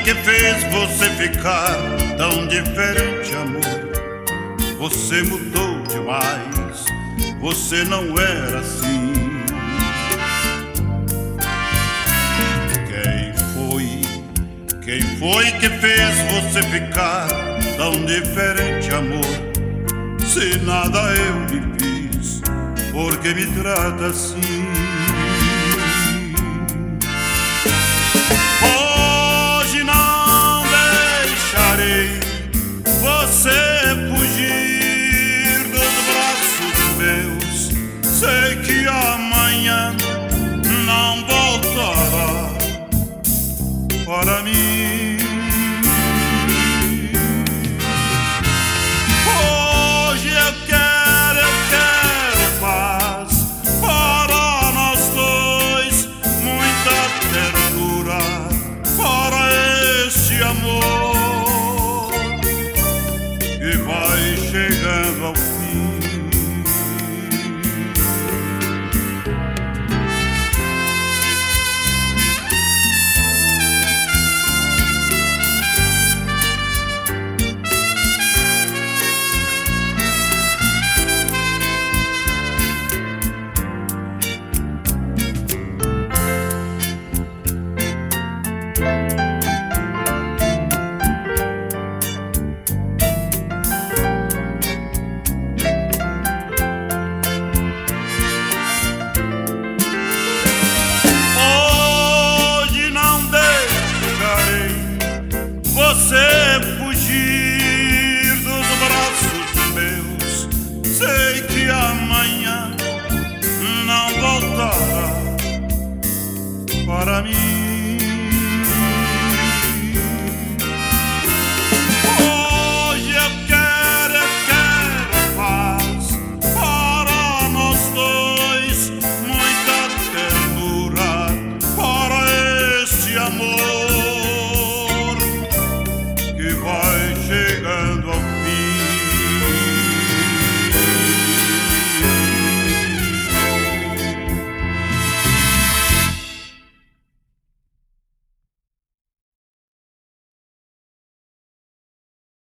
que fez você ficar tão diferente, amor? Você mudou demais, você não era assim. Quem foi que fez você ficar tão diferente, amor? Se nada eu lhe fiz, por que me trata assim? Hoje não deixarei você